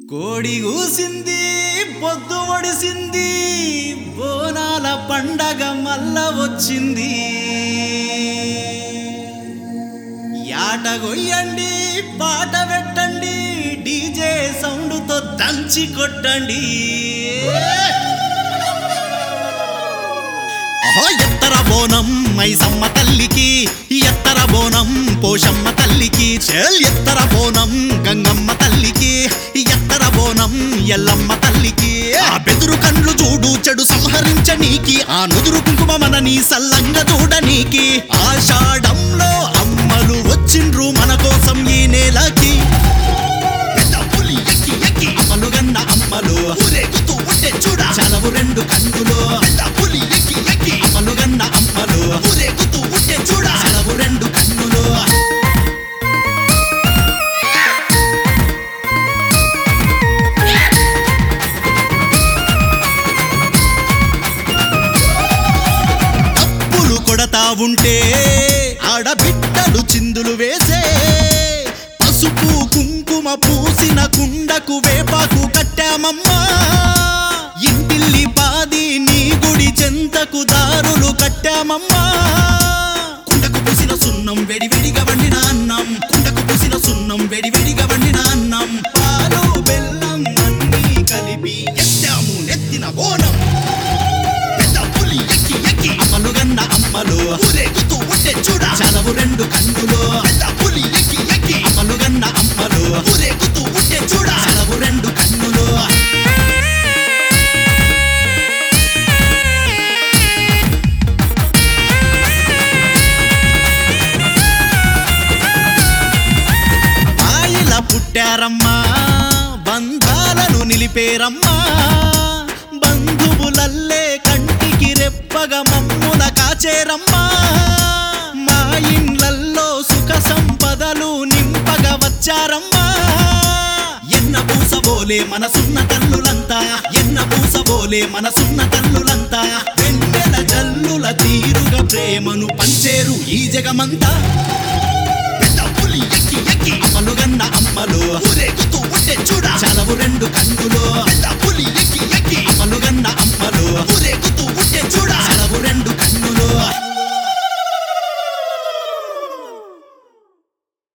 కోడి కూసింది పొద్దు ఒడిసింది బోనాల పండగ మల్ల వచ్చింది యాట గొయ్యండి పాట పెట్టండి డీజే సౌండ్ తో దంచి కొట్టండి ఎత్తర బోనం మైసమ్మ తల్లికి ఎత్తర బోనం పోషమ్మ తల్లికి ఎత్తర బోనం గంగమ్మ తల్లికి ఎత్తర బోనం ఎల్లమ్మ తల్లికి ఆ బెదురు కండ్లు చూడు చెడు సంహరించనీకి ఆ నుదురు కుంకుమమనని సల్లంగా చూడనీకి ఆషాఢంలో అమ్మలు వచ్చిండ్రు మన కోసం ఈ నేలకి అమ్మలు గన్న అమ్మలు ఊరేగుతూ ఉంటే చూడ చలవు రెండు కన్నులు పులి ఎక్కి ఎక్కి అమ్మలు గన్న అమ్మలు ఊరేగుతూ ఉంటే చూడ చలవు రెండు కన్నులు తప్పులు కొడతా ఉంటే ఆడబిడ్డలు చిందులు వేసే పసుపు కుంకుమ పూసిన కుండకు వేపాకు కట్టామమ్మా ఇంటిల్లి పాది నీ గుడి చెంతకు దారులు కట్టామమ్మా కుండకు పూసిన సున్నం వెడివెడిగా వండిన అన్నం కుండకు పూసిన సున్నం వెడివెడిగా వండిన అన్నం పాలు బెల్లం అన్నీ కలిపి ఎత్తాము నెత్తిన బోనం పెద్ద పులి ఎక్కి ఎక్కి అమ్మలు గన్న అమ్మలు ఊరేగుతూ ఉంటే చూడ చలవు రెండు కన్నులు పెద్ద పులి ఎక్కి ఎక్కి అమ్మలు గన్న అమ్మలు ఊరేగుతూ ఉంటే చూడ చలవు రెండు కన్నులు పుట్టారమ్మా బంధాలను నిలిపేరమ్మా బంధువులల్లే కంటికి రెప్పగా మమ్ముల కాచేరమ్మా మా ఇండ్లల్లో సుఖ సంపదలు నింపగా వచ్చారమ్మా ఎన్న పూసబోలే మనసున్న తల్లులంతా ఎన్న పూసబోలే మనసున్న తల్లులంతా వెన్నెల జల్లుల తీరుగా ప్రేమను పంచేరు ఈ జగమంతా అమ్మలు గన్న అమ్మలు ఊరేగుతూ ఉంటే చూడ చలవు రెండు కన్నులు